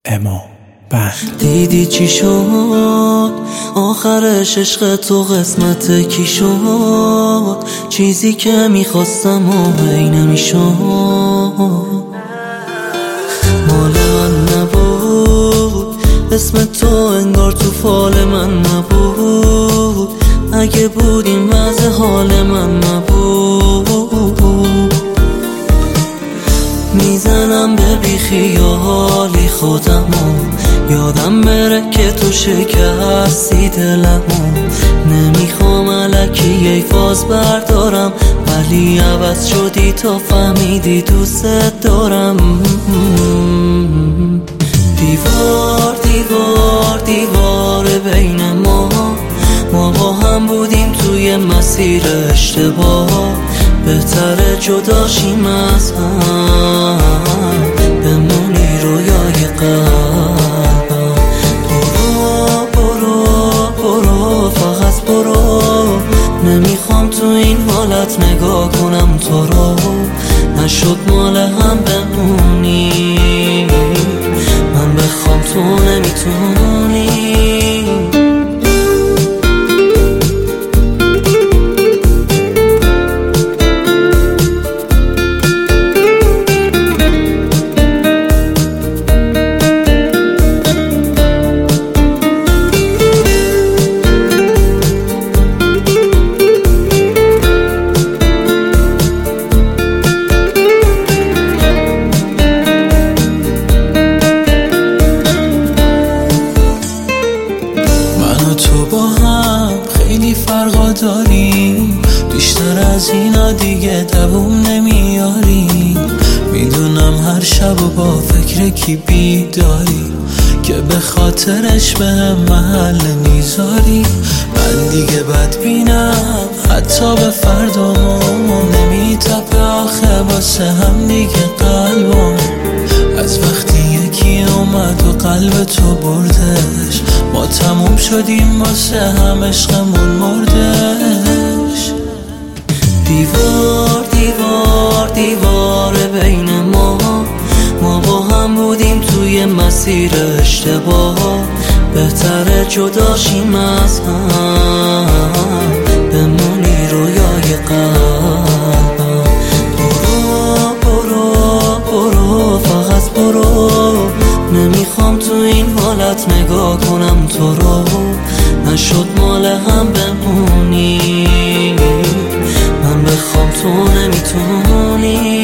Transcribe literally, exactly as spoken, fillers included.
اما بند. دیدی چی شد آخرش؟ عشق تو قسمت کی شد؟ چیزی که میخواستم و هی نمیشد، مال من نبود، اسم تو انگار تو فال من نبود، اگه بود این وضع حال من نبود. میزنم به بیخیالی خودمو، یادم بره که تو شکستی دلمو. نمیخوام الکی ای فاز بردارم، ولی عوض شدی تا فهمیدی دوست دارم. دیوار دیوار دیوار بین ما، ما با هم بودیم توی مسیر اشتباه، بهتره جداشیم از هم، بمونی رویای قلبم. برو برو برو فقط برو، نمیخوام تو این حالت نگاه کنم تو رو، نشد مال هم بمونی، من بخوام تو نمیتونی. تو با هم خیلی فرقا داریم، بیشتر از اینا دیگه دووم نمیاری. میدونم هر شب و با فکر کی بیداری، که به خاطرش به هم محل میذاری. من دیگه بدبینم حتی به فردامون، نمیتپه آخه واسه هم دیگه قلبم. از وقتی یکی اومد و قلب تو بردش، ما تموم شدیم واسه هم، عشقمون مردش. دیوار دیوار دیوار بین ما، ما با هم بودیم توی مسیر اشتباه، بهتره جداشیم از هم، بمونی رویای قلبم. برو برو برو فقط برو، نمیخوام تو این حالت نگاه کنم تو رو، نشد مال هم بمونی، من بخوام تو نمیتونی.